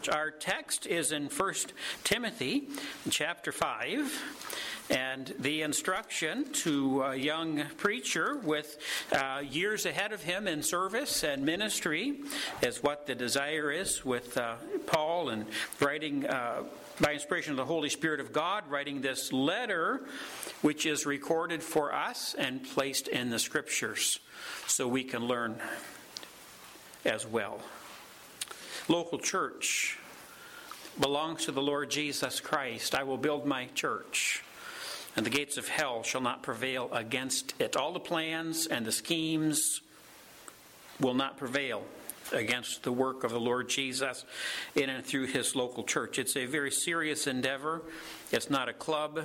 Our text is in 1 Timothy chapter 5, and the instruction to a young preacher with years ahead of him in service and ministry is what the desire is with Paul, and writing by inspiration of the Holy Spirit of God, writing this letter which is recorded for us and placed in the Scriptures so we can learn as well. Local church belongs to the Lord Jesus Christ. I will build my church, and the gates of hell shall not prevail against it. All the plans and the schemes will not prevail against the work of the Lord Jesus in and through His local church. It's a very serious endeavor. It's not a club.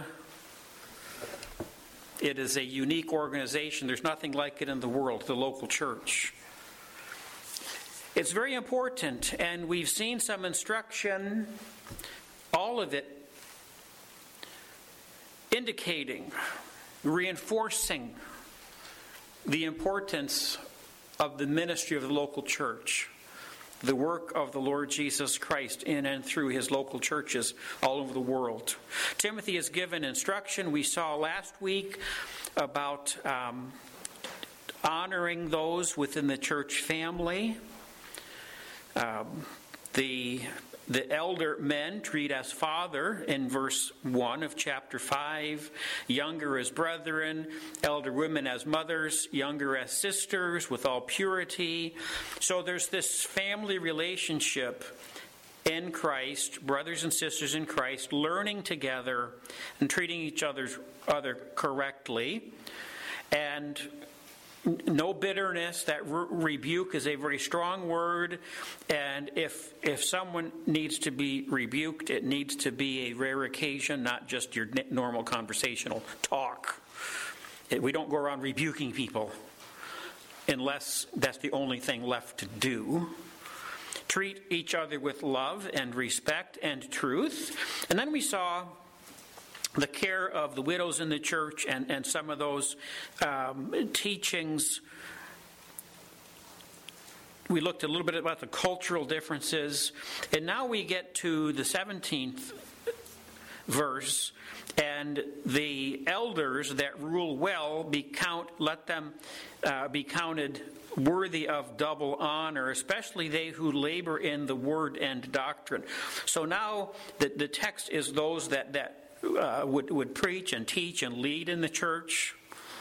It is a unique organization. There's nothing like it in the world, the local church. It's very important, and we've seen some instruction, all of it indicating, reinforcing the importance of the ministry of the local church, the work of the Lord Jesus Christ in and through His local churches all over the world. Timothy is given instruction. We saw last week about honoring those within the church family. The elder men treat as father in verse 1 of chapter 5, younger as brethren, elder women as mothers, younger as sisters with all purity. So there's this family relationship in Christ, brothers and sisters in Christ, learning together and treating each other correctly. And no bitterness. That rebuke is a very strong word, and if someone needs to be rebuked, it needs to be a rare occasion, not just your normal conversational talk. We don't go around rebuking people unless that's the only thing left to do. Treat each other with love and respect and truth. And then we saw the care of the widows in the church and some of those teachings. We looked a little bit about the cultural differences. And now we get to the 17th verse. And the elders that rule well, let them be counted worthy of double honor, especially they who labor in the word and doctrine. So now the text is those that would preach and teach and lead in the church,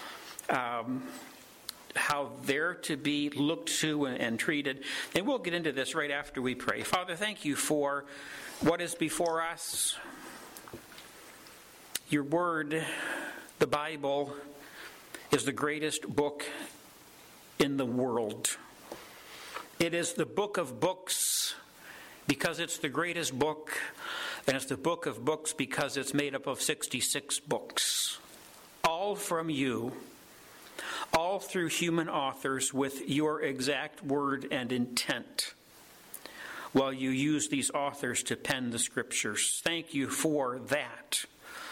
how they're to be looked to and treated. And we'll get into this right after we pray. Father, thank you for what is before us. Your word, the Bible, is the greatest book in the world. It is the book of books because it's the greatest book. And it's the book of books because it's made up of 66 books. All from you. All through human authors with your exact word and intent. While you use these authors to pen the Scriptures. Thank you for that.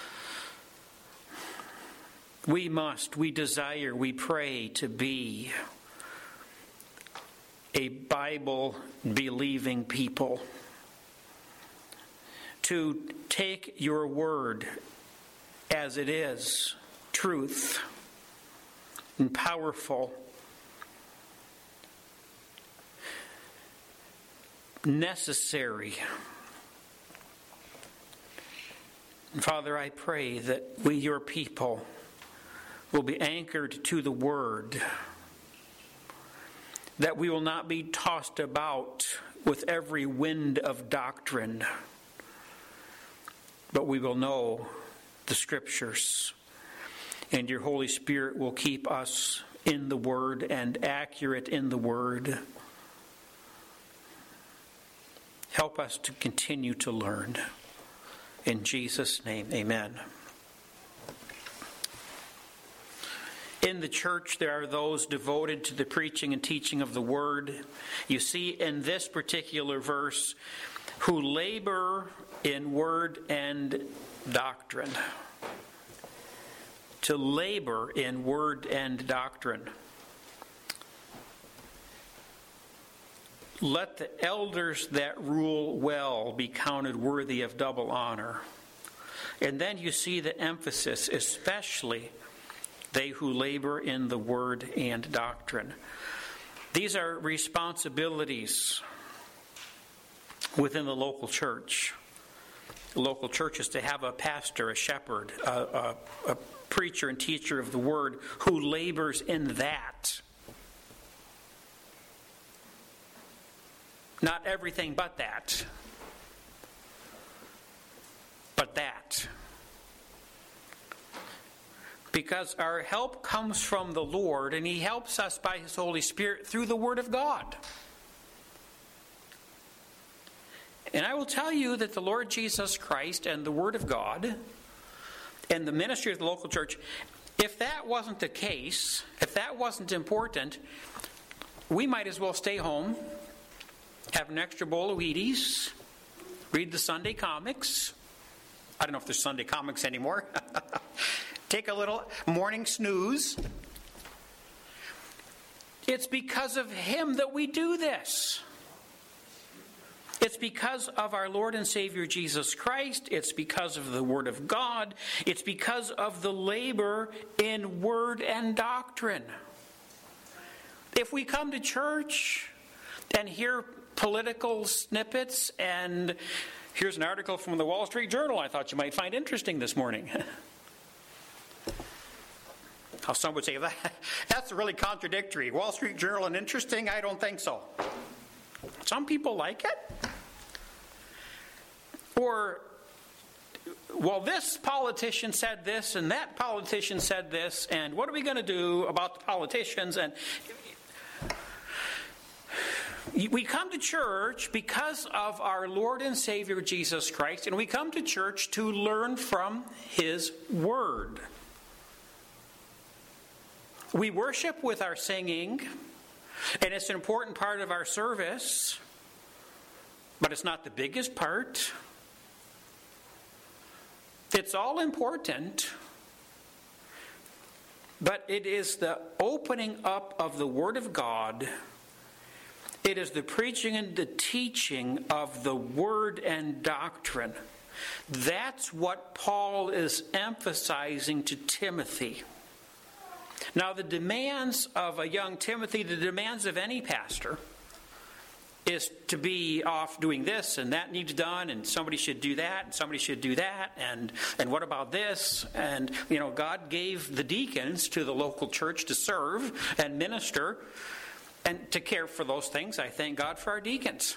We desire, we pray to be a Bible-believing people. To take your word as it is, truth and powerful, necessary. And Father, I pray that we, your people, will be anchored to the word, that we will not be tossed about with every wind of doctrine, but we will know the Scriptures, and your Holy Spirit will keep us in the Word and accurate in the Word. Help us to continue to learn. In Jesus' name, amen. In the church, there are those devoted to the preaching and teaching of the Word. You see in this particular verse, who labor in word and doctrine. To labor in word and doctrine. let the elders that rule well be counted worthy of double honor. And then you see the emphasis, especially they who labor in the word and doctrine. These are responsibilities within the local church. The local church is to have a pastor, a shepherd, a preacher and teacher of the word who labors in that. Not everything but that. But that. Because our help comes from the Lord, and He helps us by His Holy Spirit through the Word of God. And I will tell you that the Lord Jesus Christ and the Word of God and the ministry of the local church, if that wasn't the case, if that wasn't important, we might as well stay home, have an extra bowl of Wheaties, read the Sunday comics. I don't know if there's Sunday comics anymore. Take a little morning snooze. It's because of Him that we do this. It's because of our Lord and Savior Jesus Christ. It's because of the Word of God. It's because of the labor in word and doctrine. If we come to church and hear political snippets, and here's an article from the Wall Street Journal I thought you might find interesting this morning. How some would say, that's really contradictory. Wall Street Journal and interesting? I don't think so. Some people like it. Or, well, this politician said this, and that politician said this, and what are we going to do about the politicians? And we come to church because of our Lord and Savior Jesus Christ, and we come to church to learn from His Word. We worship with our singing, and it's an important part of our service, but it's not the biggest part. It's all important, but it is the opening up of the Word of God. It is the preaching and the teaching of the Word and doctrine. That's what Paul is emphasizing to Timothy. Now, the demands of a young Timothy, the demands of any pastor, is to be off doing this and that needs done, and somebody should do that, and somebody should do that, and what about this? And, God gave the deacons to the local church to serve and minister and to care for those things. I thank God for our deacons.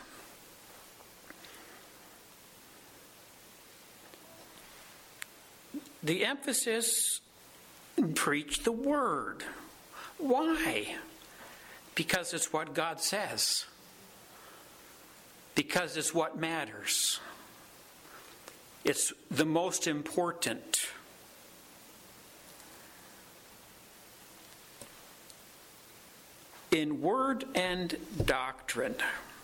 The emphasis, preach the Word. Why? Because it's what God says. Because it's what matters. It's the most important. In word and doctrine,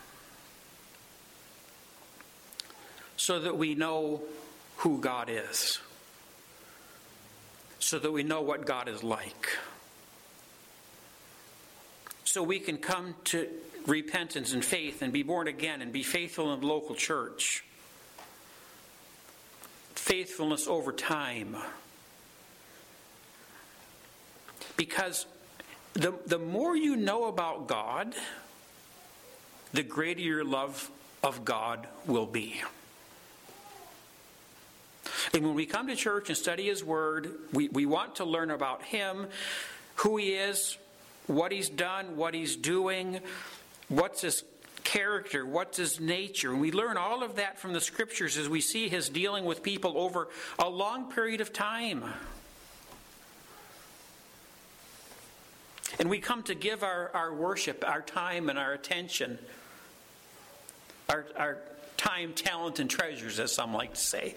so that we know who God is, so that we know what God is like, so we can come to repentance and faith and be born again and be faithful in the local church. Faithfulness over time. Because the more you know about God, the greater your love of God will be. And when we come to church and study His Word, we want to learn about Him, who He is, what He's done, what He's doing, what's His character, what's His nature. And we learn all of that from the Scriptures as we see His dealing with people over a long period of time. And we come to give our worship, our time, and our attention, our time, talent, and treasures, as some like to say.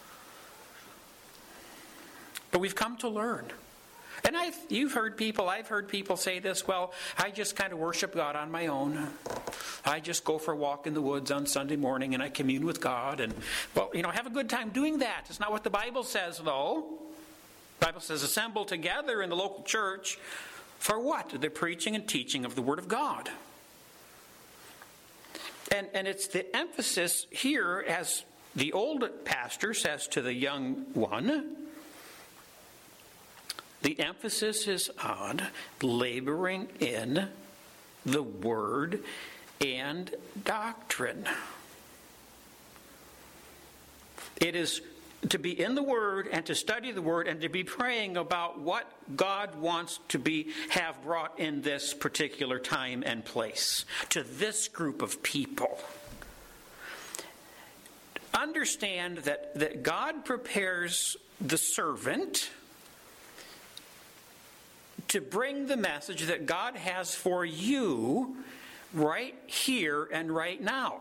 But we've come to learn. And I've heard people say this, well, I just kind of worship God on my own. I just go for a walk in the woods on Sunday morning and I commune with God. And, well, have a good time doing that. It's not what the Bible says, though. The Bible says assemble together in the local church for what? The preaching and teaching of the Word of God. And it's the emphasis here, as the old pastor says to the young one, the emphasis is on laboring in the word and doctrine. It is to be in the Word and to study the Word and to be praying about what God wants to have brought in this particular time and place to this group of people. Understand that God prepares the servant to bring the message that God has for you right here and right now.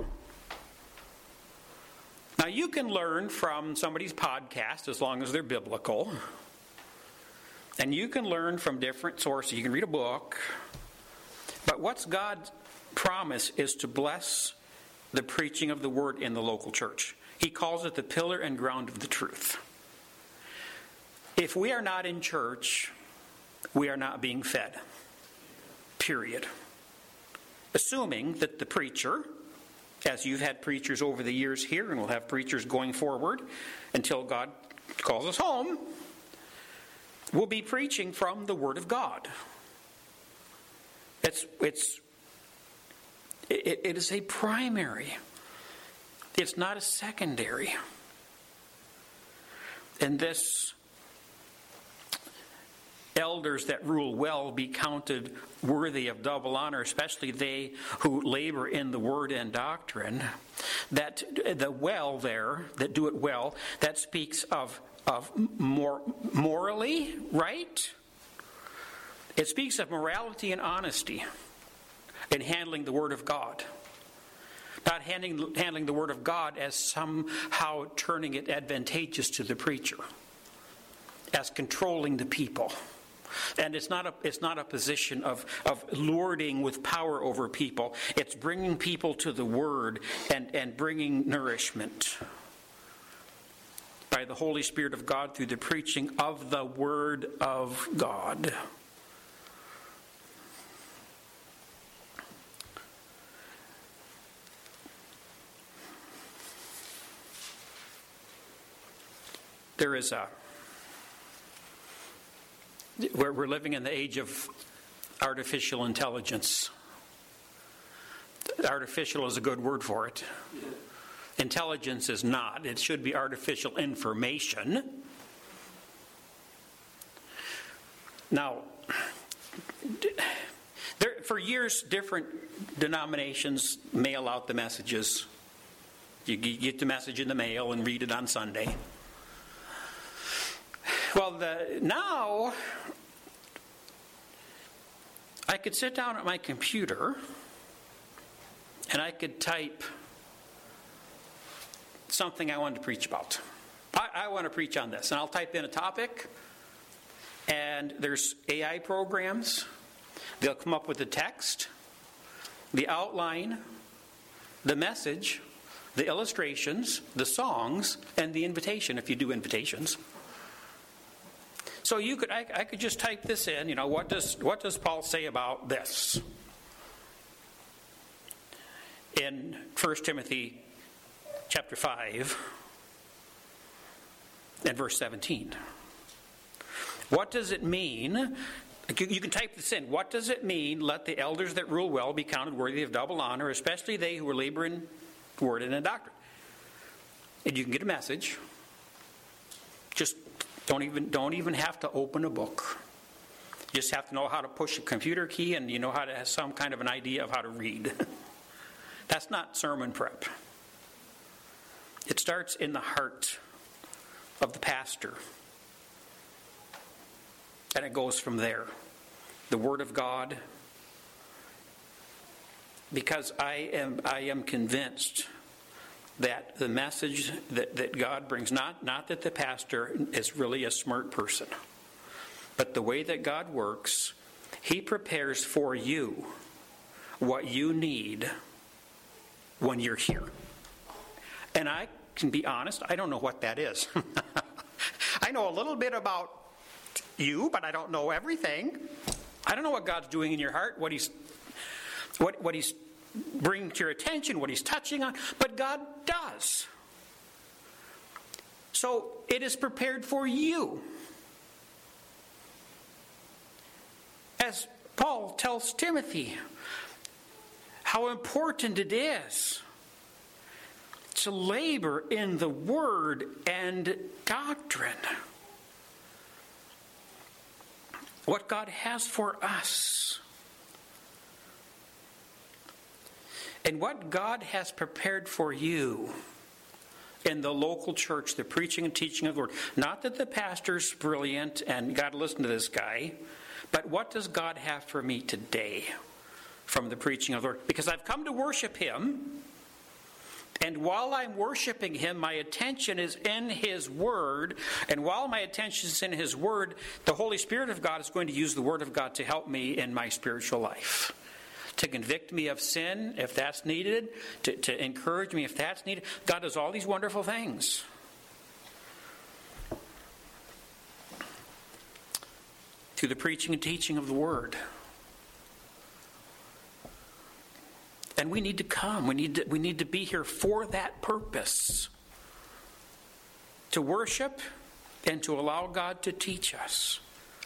Now, you can learn from somebody's podcast as long as they're biblical. And you can learn from different sources. You can read a book. But what's God's promise is to bless the preaching of the word in the local church. He calls it the pillar and ground of the truth. If we are not in church, we are not being fed. Period. Assuming that the preacher, as you've had preachers over the years here, and we'll have preachers going forward until God calls us home, will be preaching from the Word of God. It is a primary. It's not a secondary. And this elders that rule well be counted worthy of double honor, especially they who labor in the word and doctrine. That the well there, that do it well, that speaks of morally, right? It speaks of morality and honesty in handling the word of God. Not handling the word of God as somehow turning it advantageous to the preacher, as controlling the people. And it's not a position of lording with power over people. It's bringing people to the Word and bringing nourishment by the Holy Spirit of God through the preaching of the Word of God. We're living in the age of artificial intelligence. Artificial is a good word for it. Intelligence is not. It should be artificial information. Now, for years, different denominations mail out the messages. You get the message in the mail and read it on Sunday. Well, now I could sit down at my computer and I could type something I wanted to preach about. I want to preach on this, and I'll type in a topic, and there's AI programs. They'll come up with the text, the outline, the message, the illustrations, the songs, and the invitation if you do invitations. So I could just type this in, what does Paul say about this? In 1 Timothy chapter 5 and verse 17. What does it mean? You can type this in. What does it mean, let the elders that rule well be counted worthy of double honor, especially they who are laboring in word and in doctrine? And you can get a message. Just don't even have to open a book. You just have to know how to push a computer key, and you know how to have some kind of an idea of how to read. That's not sermon prep. It starts in the heart of the pastor. And it goes from there. The Word of God. Because I am convinced that the message that God brings, not that the pastor is really a smart person, but the way that God works, He prepares for you what you need when you're here. And I can be honest, I don't know what that is. I know a little bit about you, but I don't know everything. I don't know what God's doing in your heart, what he's bring to your attention what he's touching on, but God does. So it is prepared for you. As Paul tells Timothy, how important it is to labor in the word and doctrine. What God has for us. And what God has prepared for you in the local church, the preaching and teaching of the word. Not that the pastor's brilliant and got to listen to this guy, but what does God have for me today from the preaching of the word? Because I've come to worship him, and while I'm worshiping him, my attention is in his word, and while my attention is in his word, the Holy Spirit of God is going to use the word of God to help me in my spiritual life. To convict me of sin, if that's needed. To encourage me, if that's needed. God does all these wonderful things. Through the preaching and teaching of the Word. And we need to come. We need to be here for that purpose. To worship and to allow God to teach us.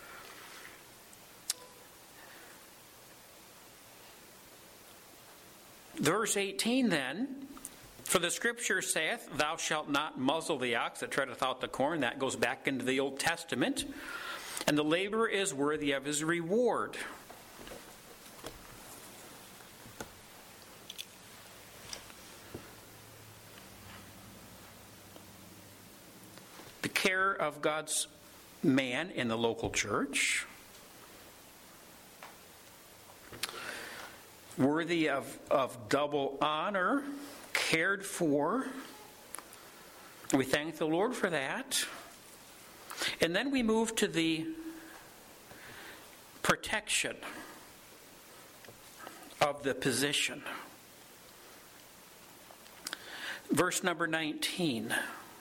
Verse 18 then, for the scripture saith, thou shalt not muzzle the ox that treadeth out the corn. That goes back into the Old Testament. And the laborer is worthy of his reward. The care of God's man in the local church. Worthy of double honor, cared for. We thank the Lord for that. And then we move to the protection of the position. Verse number 19.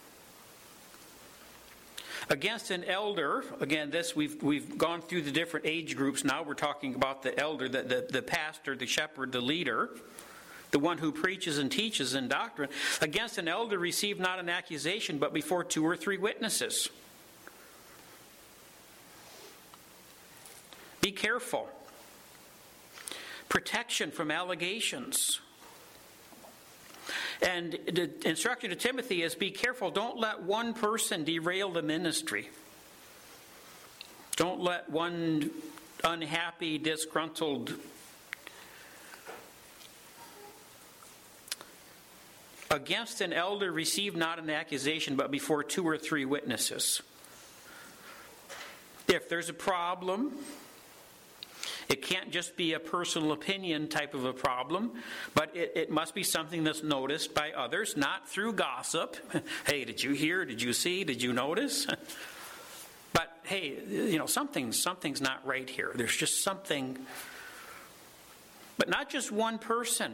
Against an elder, again, this we've gone through the different age groups. Now we're talking about the elder, the pastor, the shepherd, the leader, the one who preaches and teaches in doctrine. Against an elder, receive not an accusation, but before 2 or 3 witnesses. Be careful. Protection from allegations. And the instruction to Timothy is be careful. Don't let one person derail the ministry. Don't let one unhappy, disgruntled against an elder receive not an accusation, but before 2 or 3 witnesses. If there's a problem, it can't just be a personal opinion type of a problem, but it must be something that's noticed by others, not through gossip. Hey, did you hear? Did you see? Did you notice? But hey, something's not right here. There's just something. But not just one person.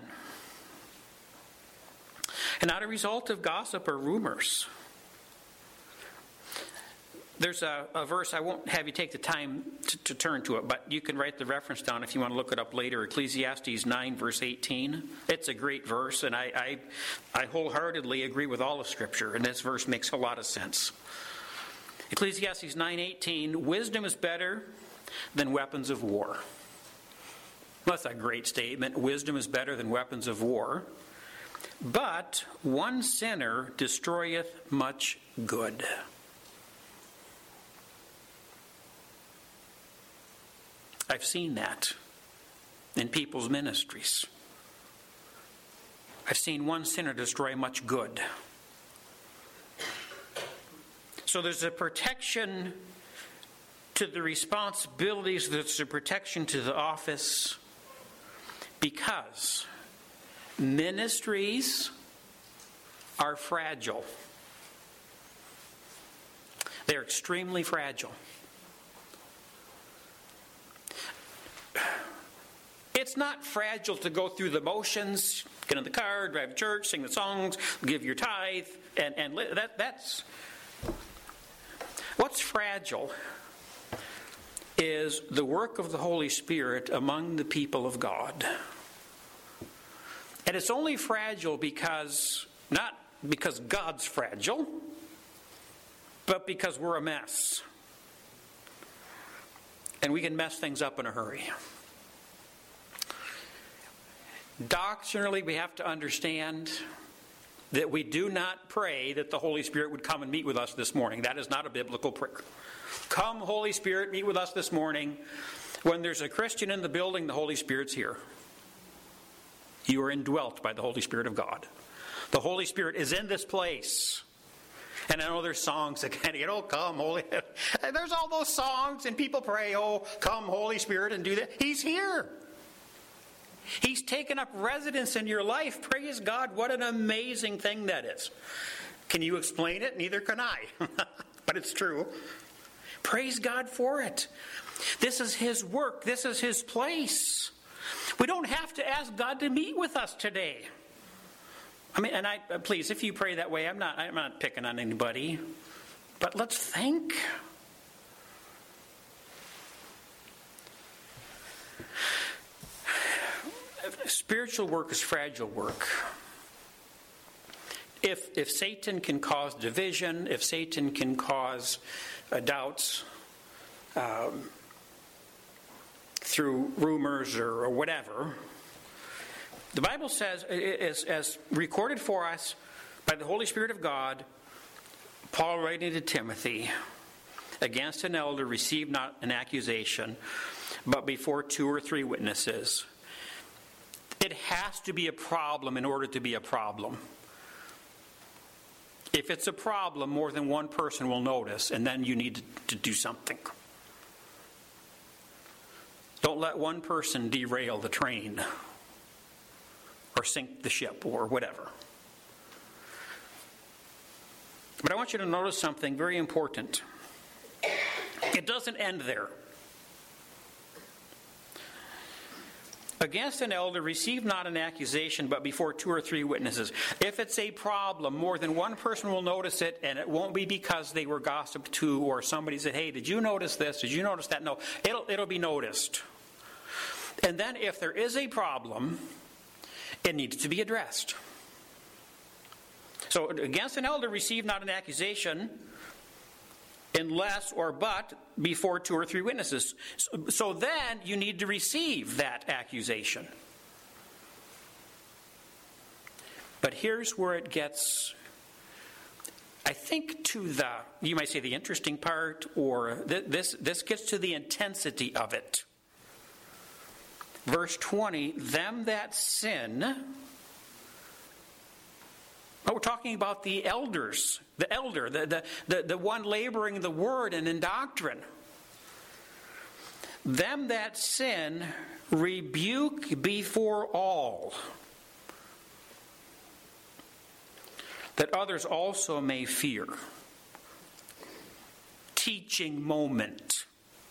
And not a result of gossip or rumors. There's a verse, I won't have you take the time to turn to it, but you can write the reference down if you want to look it up later. Ecclesiastes 9, verse 18. It's a great verse, and I wholeheartedly agree with all of Scripture, and this verse makes a lot of sense. Ecclesiastes 9:18, wisdom is better than weapons of war. Well, that's a great statement. Wisdom is better than weapons of war. But one sinner destroyeth much good. I've seen that in people's ministries. I've seen one sinner destroy much good. So there's a protection to the responsibilities, there's a protection to the office, because ministries are fragile. They're extremely fragile. It's not fragile to go through the motions, get in the car, drive to church, sing the songs, give your tithe, and that's what's fragile is the work of the Holy Spirit among the people of God. And it's only fragile because, not because God's fragile, but because we're a mess. And we can mess things up in a hurry. Doctrinally, we have to understand that we do not pray that the Holy Spirit would come and meet with us this morning. That is not a biblical prayer. Come, Holy Spirit, meet with us this morning. When there's a Christian in the building, the Holy Spirit's here. You are indwelt by the Holy Spirit of God. The Holy Spirit is in this place. And I know there's songs that kind of get, oh, come, Holy. There's all those songs, and people pray, oh, come, Holy Spirit, and do that. He's here. He's taken up residence in your life. Praise God. What an amazing thing that is. Can you explain it? Neither can I. But it's true. Praise God for it. This is His work. This is His place. We don't have to ask God to meet with us today. I mean, and please, if you pray that way, I'm not picking on anybody. But let's think. Spiritual work is fragile work. If Satan can cause division, if Satan can cause doubts through rumors or whatever, the Bible says, as recorded for us by the Holy Spirit of God, Paul writing to Timothy, against an elder receive not an accusation, but before 2 or 3 witnesses. It has to be a problem in order to be a problem. If it's a problem, more than one person will notice, and then you need to do something. Don't let one person derail the train or sink the ship or whatever. But I want you to notice something very important. It doesn't end there. Against an elder, receive not an accusation, but before 2 or 3 witnesses. If it's a problem, more than one person will notice it, and it won't be because they were gossiped to or somebody said, hey, did you notice this? Did you notice that? No, it'll be noticed. And then if there is a problem, it needs to be addressed. So against an elder, receive not an accusation, unless or but before 2 or 3 witnesses. So then you need to receive that accusation. But here's where it gets, I think, to the, you might say, the interesting part, or this gets to the intensity of it. Verse 20, them that sin. We're talking about the elders, the elder, the one laboring the word and in doctrine. Them that sin, rebuke before all, that others also may fear. Teaching moment.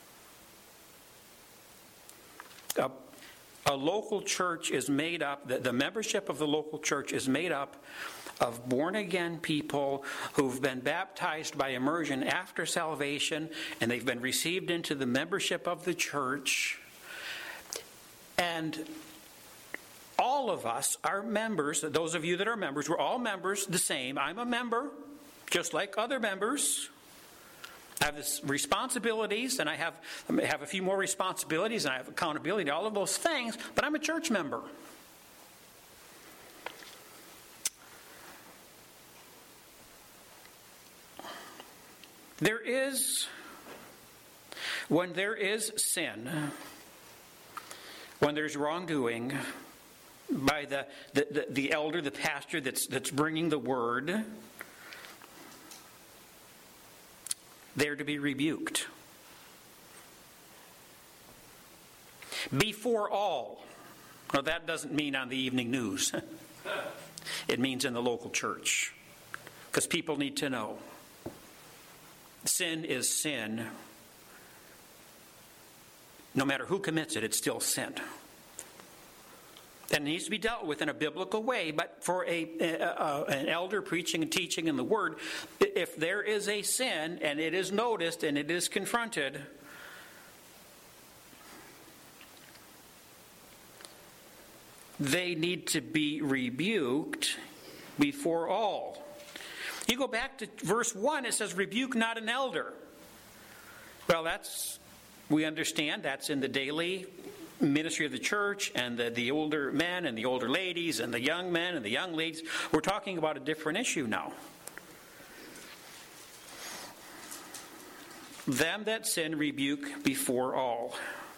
A local church is made up, the membership of the local church is made up of born-again people who've been baptized by immersion after salvation, and they've been received into the membership of the church. And all of us are members. Those of you that are members, we're all members the same. I'm a member, just like other members. I have this responsibilities, and I have a few more responsibilities, and I have accountability, all of those things, but I'm a church member. When there is sin, when there's wrongdoing by the elder, the pastor that's bringing the word, they're to be rebuked. Before all. Now that doesn't mean on the evening news. It means in the local church. Because people need to know. Sin is sin. No matter who commits it, it's still sin. And it needs to be dealt with in a biblical way. But for an elder preaching and teaching in the Word, if there is a sin and it is noticed and it is confronted, they need to be rebuked before all. You go back to verse 1, it says, rebuke not an elder. Well, we understand that's in the daily ministry of the church, and the older men and the older ladies and the young men and the young ladies. We're talking about a different issue now. Them that sin rebuke before all.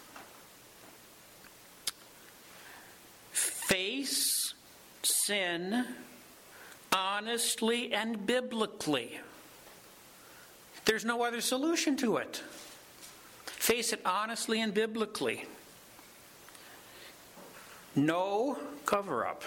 Face sin honestly and biblically. There's no other solution to it. Face it honestly and biblically. No cover-up.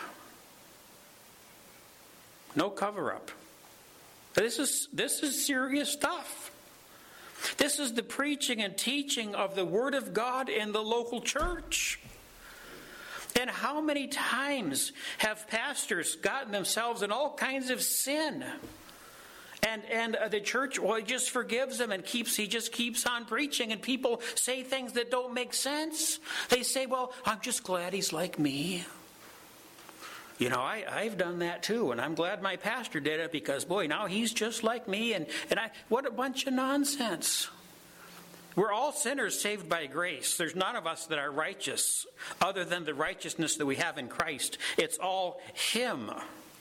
No cover-up. This is serious stuff. This is the preaching and teaching of the Word of God in the local church. And how many times have pastors gotten themselves in all kinds of sin? And the church, well, he just forgives them and he just keeps on preaching, and people say things that don't make sense. They say, well, I'm just glad he's like me. You know, I've done that too, and I'm glad my pastor did it because, boy, now he's just like me. What a bunch of nonsense. We're all sinners saved by grace. There's none of us that are righteous other than the righteousness that we have in Christ. It's all Him.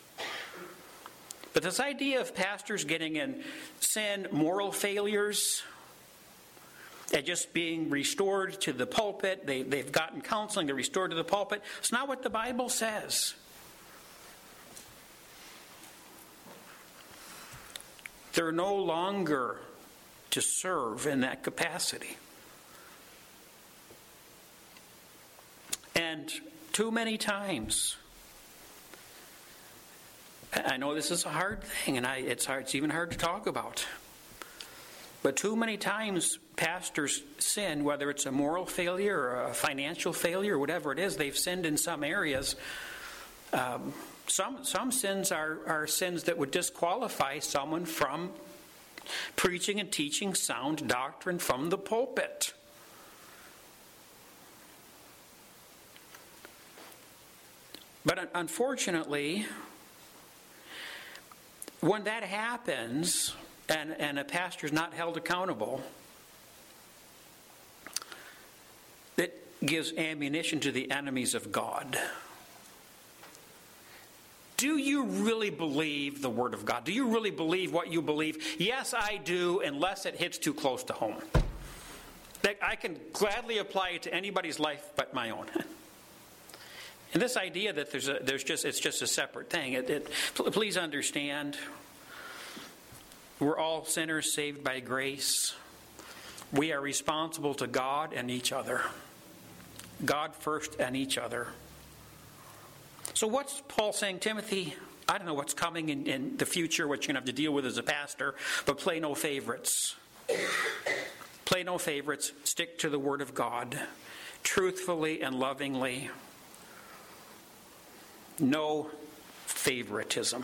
But this idea of pastors getting in sin, moral failures, and just being restored to the pulpit, they've gotten counseling, they're restored to the pulpit, it's not what the Bible says. They're no longer to serve in that capacity. And too many times, I know this is a hard thing, and it's even hard to talk about. But too many times pastors sin, whether it's a moral failure or a financial failure or whatever it is, they've sinned in some areas. Some sins are sins that would disqualify someone from preaching and teaching sound doctrine from the pulpit. But unfortunately, when that happens and a pastor's not held accountable, it gives ammunition to the enemies of God. Do you really believe the Word of God? Do you really believe what you believe? Yes, I do, unless it hits too close to home. I can gladly apply it to anybody's life but my own. And this idea that it's just a separate thing. Please understand, we're all sinners saved by grace. We are responsible to God and each other. God first and each other. So what's Paul saying, Timothy? I don't know what's coming in the future, what you're going to have to deal with as a pastor, but play no favorites. Play no favorites. Stick to the Word of God, truthfully and lovingly. No favoritism.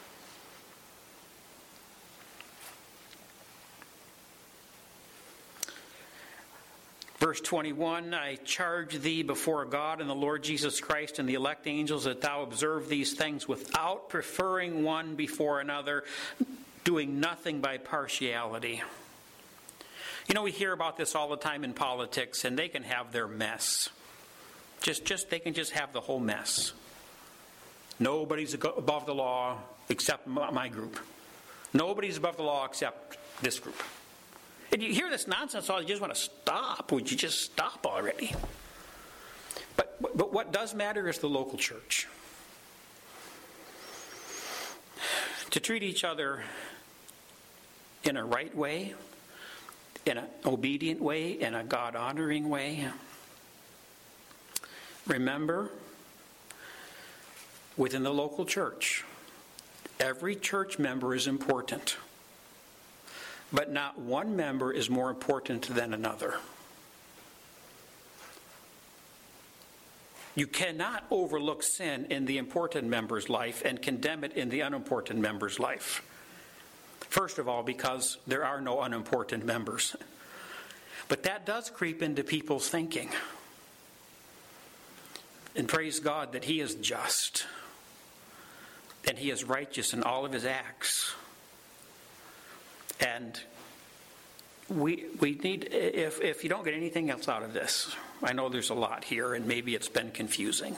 Verse 21, I charge thee before God and the Lord Jesus Christ and the elect angels that thou observe these things without preferring one before another, doing nothing by partiality. You know, we hear about this all the time in politics, and they can have their mess. They can just have the whole mess. Nobody's above the law except my group. Nobody's above the law except this group. And you hear this nonsense, all you just want to stop. Would you just stop already? But what does matter is the local church. To treat each other in a right way, in an obedient way, in a God-honoring way. Remember, within the local church, every church member is important. But not one member is more important than another. You cannot overlook sin in the important member's life and condemn it in the unimportant member's life. First of all, because there are no unimportant members. But that does creep into people's thinking. And praise God that He is just and He is righteous in all of His acts. And we need, if you don't get anything else out of this, I know there's a lot here and maybe it's been confusing.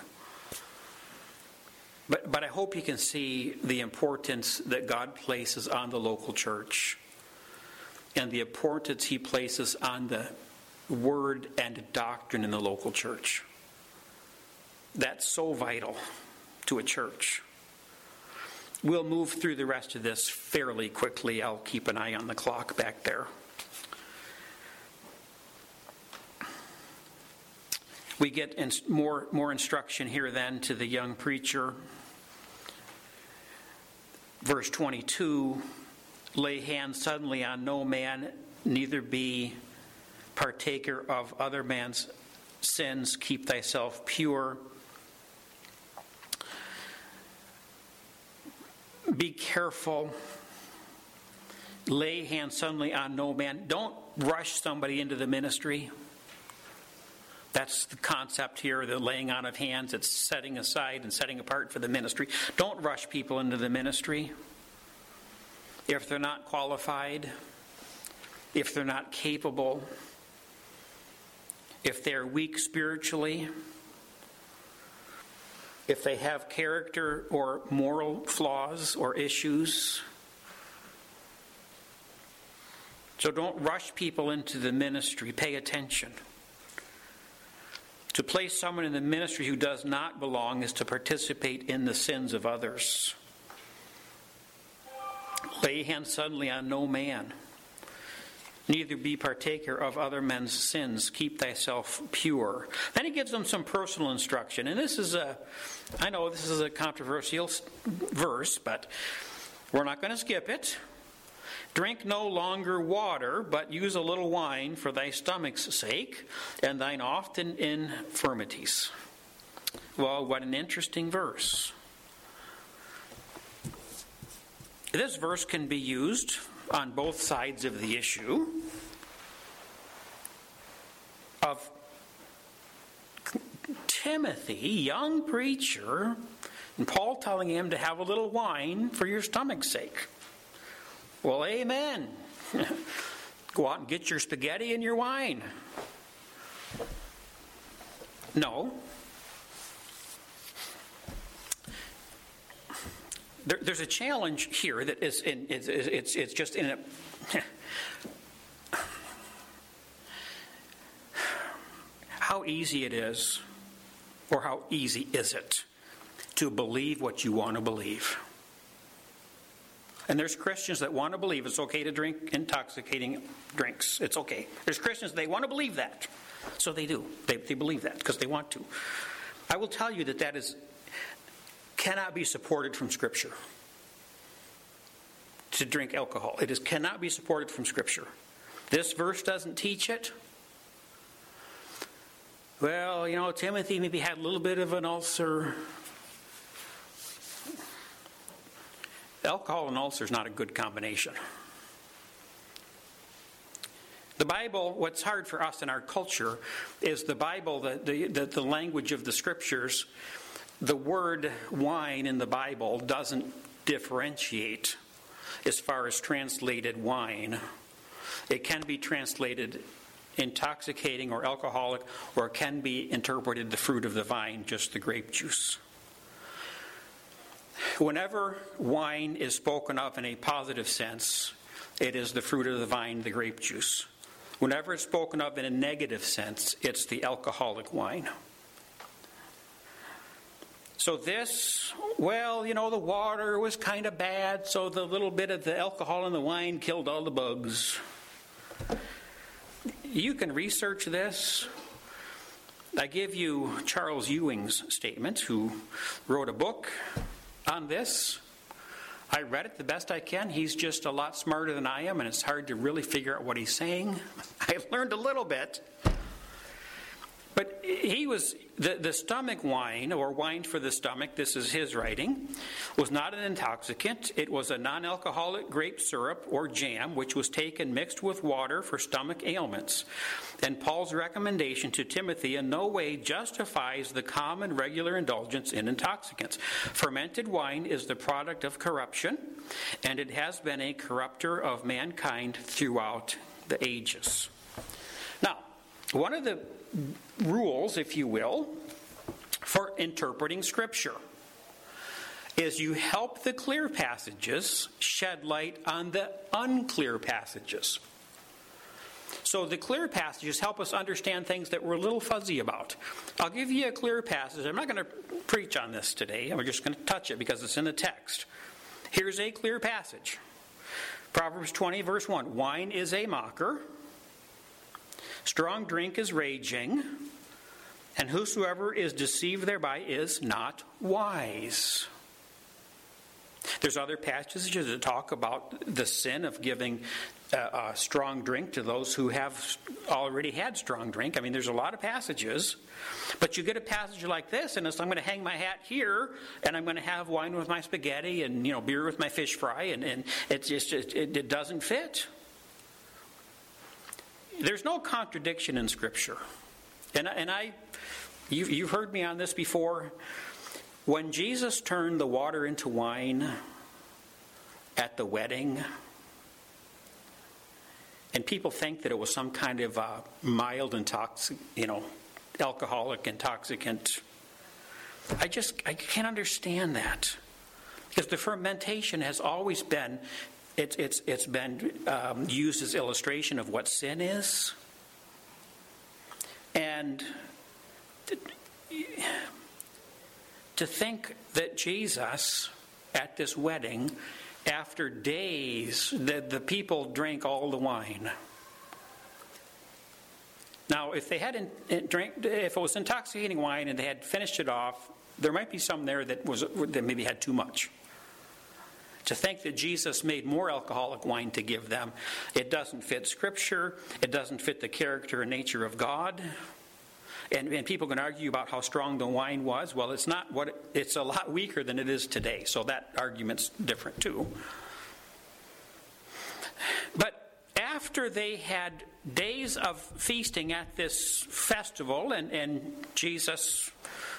But I hope you can see the importance that God places on the local church and the importance He places on the word and doctrine in the local church. That's so vital to a church. We'll move through the rest of this fairly quickly. I'll keep an eye on the clock back there. We get more instruction here then to the young preacher. Verse 22, lay hands suddenly on no man, neither be partaker of other man's sins, keep thyself pure. Be careful. Lay hands suddenly on no man. Don't rush somebody into the ministry. That's the concept here, the laying on of hands. It's setting aside and setting apart for the ministry. Don't rush people into the ministry if they're not qualified, if they're not capable, if they're weak spiritually, if they have character or moral flaws or issues. So don't rush people into the ministry. Pay attention. To place someone in the ministry who does not belong is to participate in the sins of others. Lay hands suddenly on no man. Neither be partaker of other men's sins. Keep thyself pure. Then he gives them some personal instruction. And I know this is a controversial verse, but we're not going to skip it. Drink no longer water, but use a little wine for thy stomach's sake, and thine often infirmities. Well, what an interesting verse. This verse can be used on both sides of the issue of Timothy, young preacher, and Paul telling him to have a little wine for your stomach's sake. Well, amen. Go out and get your spaghetti and your wine. No. There's a challenge here that is it's just in a how easy it is, or how easy is it to believe what you want to believe? And there's Christians that want to believe it's okay to drink intoxicating drinks. It's okay. There's Christians, they want to believe that. So they do. They believe that because they want to. I will tell you that cannot be supported from Scripture. To drink alcohol. It cannot be supported from Scripture. This verse doesn't teach it. Well, Timothy maybe had a little bit of an ulcer. Alcohol and ulcer is not a good combination. The Bible, what's hard for us in our culture is the Bible, the language of the Scriptures. The word wine in the Bible doesn't differentiate as far as translated wine. It can be translated intoxicating or alcoholic, or it can be interpreted the fruit of the vine, just the grape juice. Whenever wine is spoken of in a positive sense, it is the fruit of the vine, the grape juice. Whenever it's spoken of in a negative sense, it's the alcoholic wine. So this, the water was kind of bad, so the little bit of the alcohol in the wine killed all the bugs. You can research this. I give you Charles Ewing's statement, who wrote a book on this. I read it the best I can. He's just a lot smarter than I am, and it's hard to really figure out what he's saying. I've learned a little bit. But he was, the stomach wine, or wine for the stomach, this is his writing, was not an intoxicant. It was a non-alcoholic grape syrup or jam, which was taken mixed with water for stomach ailments. And Paul's recommendation to Timothy in no way justifies the common regular indulgence in intoxicants. Fermented wine is the product of corruption, and it has been a corrupter of mankind throughout the ages. Now, one of the rules, if you will, for interpreting Scripture is you help the clear passages shed light on the unclear passages. So the clear passages help us understand things that we're a little fuzzy about. I'll give you a clear passage. I'm not going to preach on this today. I'm just going to touch it because it's in the text. Here's a clear passage. Proverbs 20, verse 1. Wine is a mocker. Strong drink is raging, and whosoever is deceived thereby is not wise. There's other passages that talk about the sin of giving a strong drink to those who have already had strong drink. I mean, there's a lot of passages, but you get a passage like this, and it's, I'm going to hang my hat here, and I'm going to have wine with my spaghetti, and beer with my fish fry, and it's just it doesn't fit. There's no contradiction in Scripture. You've heard me on this before. When Jesus turned the water into wine at the wedding, and people think that it was some kind of mild alcoholic intoxicant, I can't understand that. Because the fermentation has always been It's been used as illustration of what sin is. And to think that Jesus, at this wedding, after days, the people drank all the wine. Now, if it was intoxicating wine and they had finished it off, there might be some there that maybe had too much. To think that Jesus made more alcoholic wine to give them, it doesn't fit Scripture. It doesn't fit the character and nature of God. And people can argue about how strong the wine was. Well, it's not it's a lot weaker than it is today. So that argument's different too. But after they had days of feasting at this festival, and Jesus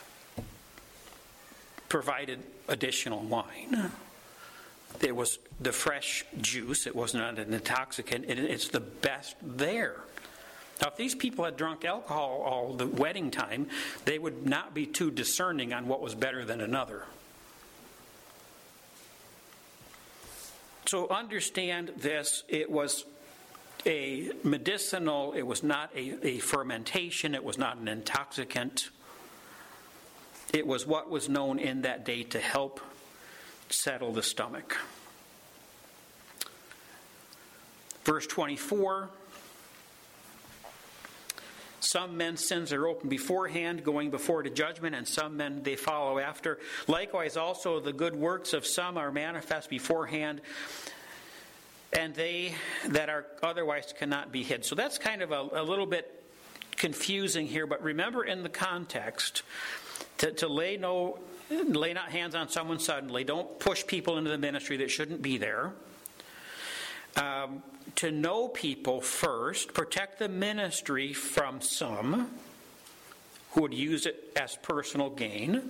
provided additional wine. It was the fresh juice. It was not an intoxicant. It's the best there. Now, if these people had drunk alcohol all the wedding time, they would not be too discerning on what was better than another. So understand this. It was a medicinal. It was not a fermentation. It was not an intoxicant. It was what was known in that day to help settle the stomach. Verse 24. Some men's sins are open beforehand, going before to judgment, and some men they follow after. Likewise also the good works of some are manifest beforehand, and they that are otherwise cannot be hid. So that's kind of a little bit confusing here, but remember in the context, to lay not hands on someone suddenly. Don't push people into the ministry that shouldn't be there. To know people first. Protect the ministry from some who would use it as personal gain.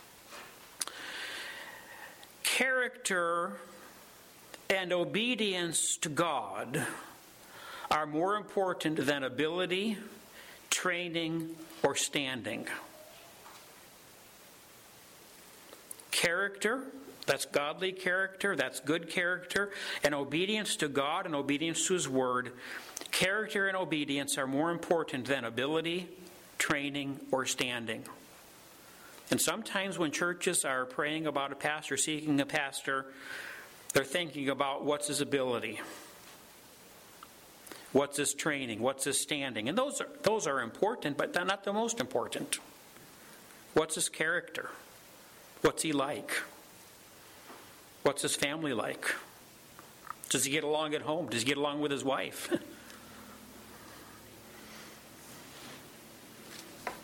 Character and obedience to God are more important than ability, training, or standing. Character, that's godly character, that's good character, and obedience to God and obedience to His Word. Character and obedience are more important than ability, training, or standing. And sometimes when churches are praying about a pastor, seeking a pastor, they're thinking about what's his ability, what's his training, what's his standing. And those are important, but they're not the most important. What's his character? What's he like? What's his family like? Does he get along at home? Does he get along with his wife?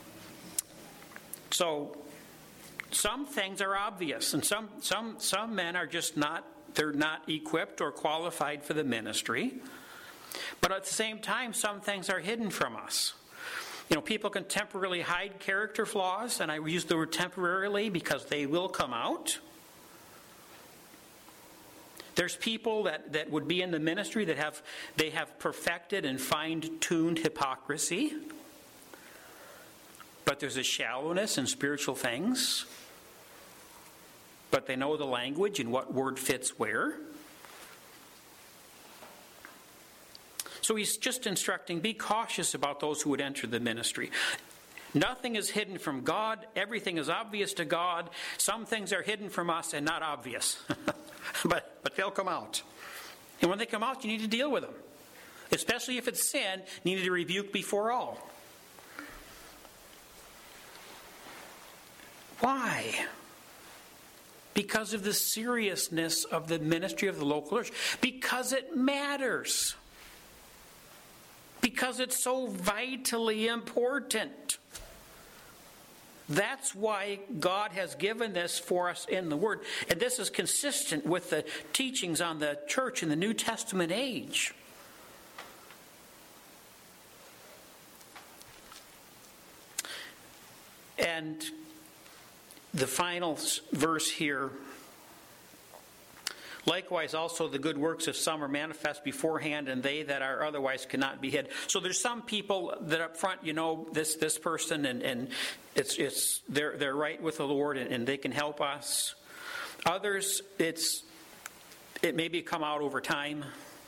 So some things are obvious, and some men are just not, they're not equipped or qualified for the ministry. But at the same time, some things are hidden from us. People can temporarily hide character flaws, and I use the word temporarily because they will come out. There's people that would be in the ministry that have perfected and fine-tuned hypocrisy. But there's a shallowness in spiritual things. But they know the language and what word fits where. So he's just instructing, be cautious about those who would enter the ministry. Nothing is hidden from God. Everything is obvious to God. Some things are hidden from us and not obvious. but they'll come out. And when they come out, you need to deal with them. Especially if it's sin, you need to rebuke before all. Why? Because of the seriousness of the ministry of the local church. Because it matters. Because it's so vitally important. That's why God has given this for us in the Word. And this is consistent with the teachings on the church in the New Testament age. And the final verse here, likewise also the good works of some are manifest beforehand, and they that are otherwise cannot be hid. So there's some people that up front, this person, and they're right with the Lord, and they can help us. Others, it maybe come out over time.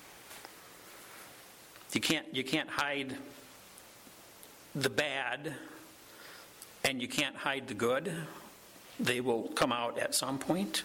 You can't hide the bad, and you can't hide the good. They will come out at some point.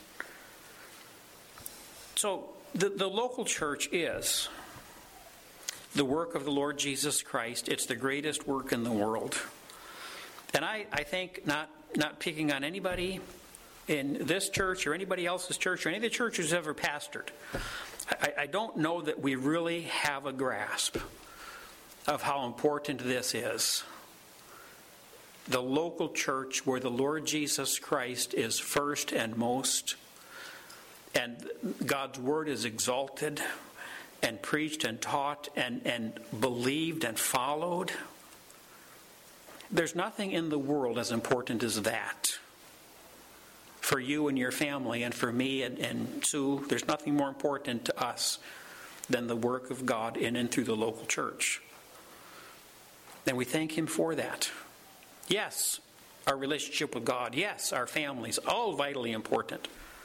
So the local church is the work of the Lord Jesus Christ. It's the greatest work in the world. And I think, not picking on anybody in this church or anybody else's church or any of the churches ever pastored, I don't know that we really have a grasp of how important this is. The local church where the Lord Jesus Christ is first and most, and God's word is exalted and preached and taught and believed and followed. There's nothing in the world as important as that. For you and your family, and for me and Sue, there's nothing more important to us than the work of God in and through the local church. And we thank Him for that. Yes, our relationship with God. Yes, our families. All vitally important.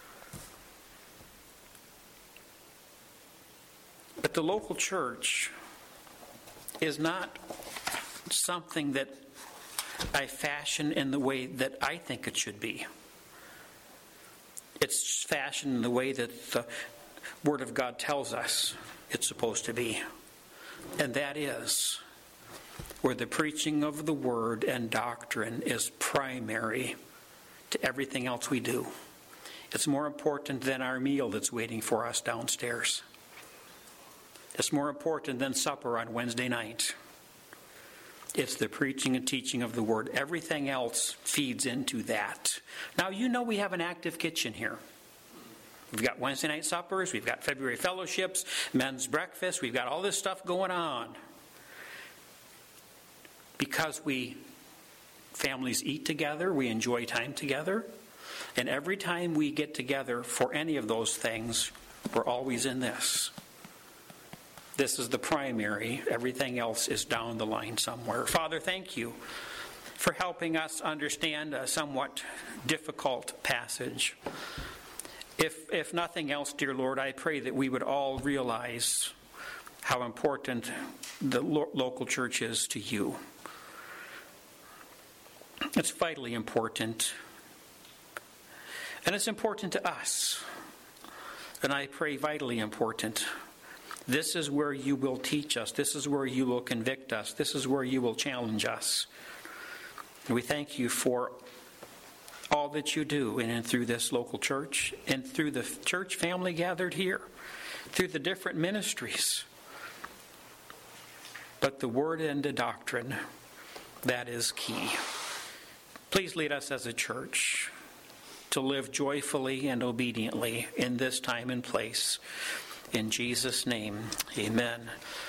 But the local church is not something that I fashion in the way that I think it should be. It's fashioned in the way that the Word of God tells us it's supposed to be. And that is where the preaching of the Word and doctrine is primary to everything else we do. It's more important than our meal that's waiting for us downstairs. It's more important than supper on Wednesday night. It's the preaching and teaching of the Word. Everything else feeds into that. Now, we have an active kitchen here. We've got Wednesday night suppers. We've got February fellowships, men's breakfast. We've got all this stuff going on. Because families eat together, we enjoy time together. And every time we get together for any of those things, we're always in this. This is the primary. Everything else is down the line somewhere. Father, thank you for helping us understand a somewhat difficult passage. If nothing else, dear Lord, I pray that we would all realize how important the local church is to you. It's vitally important. And it's important to us. And I pray vitally important. This is where you will teach us. This is where you will convict us. This is where you will challenge us. And we thank you for all that you do in and through this local church and through the church family gathered here, through the different ministries. But the Word and the doctrine, that is key. Please lead us as a church to live joyfully and obediently in this time and place. In Jesus' name, amen.